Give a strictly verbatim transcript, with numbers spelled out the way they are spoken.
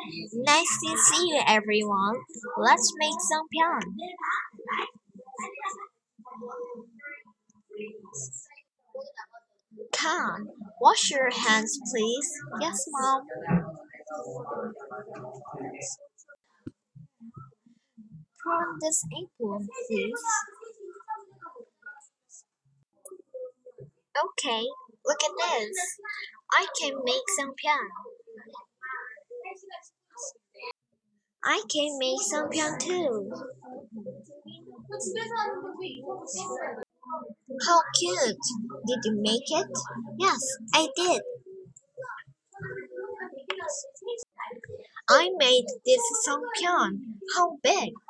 Nice to see you, everyone. Let's make some pian. Can wash your hands, please? Yes, mom. Prune this apple, please. Okay, look at this. I can make some pian. I can make some pian too. How cute! Did you make it? Yes, I did. I made this songpyeon. How big?